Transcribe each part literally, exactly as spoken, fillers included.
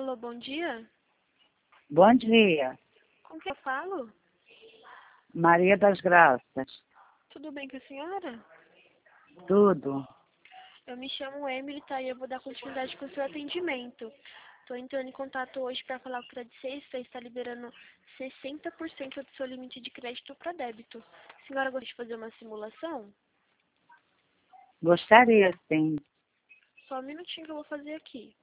Alô, bom dia? Bom dia, Com quem eu falo? Maria das Graças. Tudo bem com a senhora? Tudo? Eu me chamo Emily, tá? E eu vou dar continuidade com o seu atendimento. Estou entrando em contato hoje para falar que o Credit Sexta está liberando sessenta por cento do seu limite de crédito para débito. A senhora gosta de fazer uma simulação? Gostaria, sim. Só um minutinho que eu vou fazer aqui.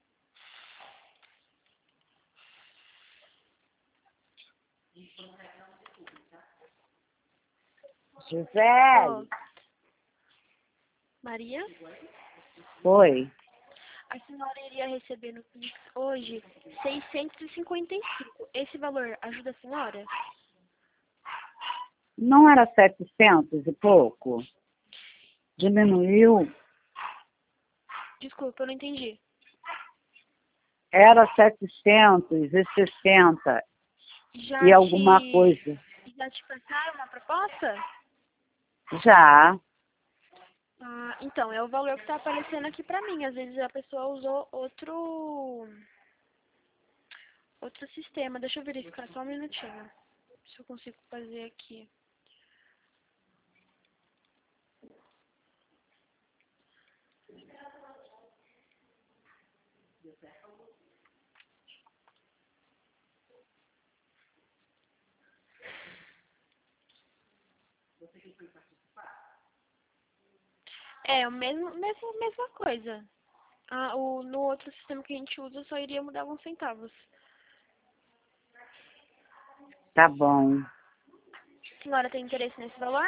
José, Ó, Maria, oi. a senhora iria receber no Pix hoje seiscentos e cinquenta e cinco. Esse valor ajuda a senhora? Não era setecentos e pouco? Diminuiu? Desculpa, eu não entendi. Era setecentos e sessenta Já e alguma te, coisa. já te passaram uma proposta? Já. Ah, então, é o valor que está aparecendo aqui pra mim. Às vezes a pessoa usou outro outro sistema. Deixa eu verificar só um minutinho. Se eu consigo fazer aqui. É, o mesmo, mesmo, mesma coisa. Ah, o, no outro sistema que a gente usa só iria mudar alguns centavos. Tá bom. A senhora tem interesse nesse valor?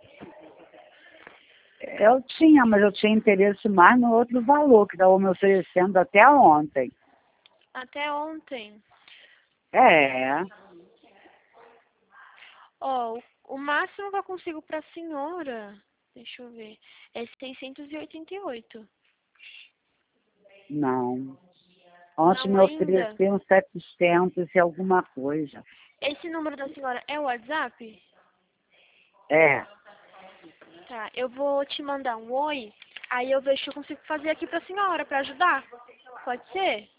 Eu tinha, mas eu tinha interesse mais no outro valor que estavam me oferecendo até ontem. Até ontem. É, Ó, o, o máximo que eu consigo pra senhora, deixa eu ver, é seiscentos e oitenta e oito. não. Ontem Não me ainda? ofereciam setecentos e alguma coisa. Esse número da senhora é o WhatsApp? É, Tá, eu vou te mandar um oi, aí eu vejo o que eu consigo fazer aqui pra senhora, pra ajudar. Pode ser?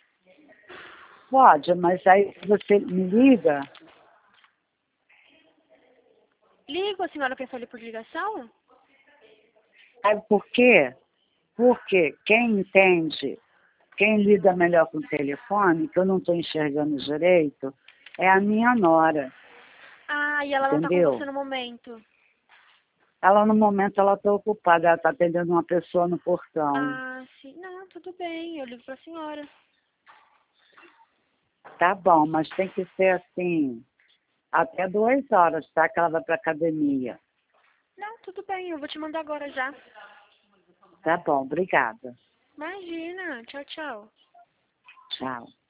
pode, mas aí você me liga. Ligo, a senhora prefere por ligação? Sabe por quê? Porque quem entende, quem lida melhor com o telefone, que eu não estou enxergando direito, é a minha nora, Ah, e ela não tá com entendeu? você no momento. Ela, no momento, ela está ocupada, ela está atendendo uma pessoa no portão. Ah, sim. Não, tudo bem, eu ligo pra senhora. Tá bom, mas tem que ser assim, até duas horas, tá? Que ela vai para academia. Não, tudo bem, eu vou te mandar agora já. Tá bom, obrigada. Imagina, tchau, tchau. Tchau.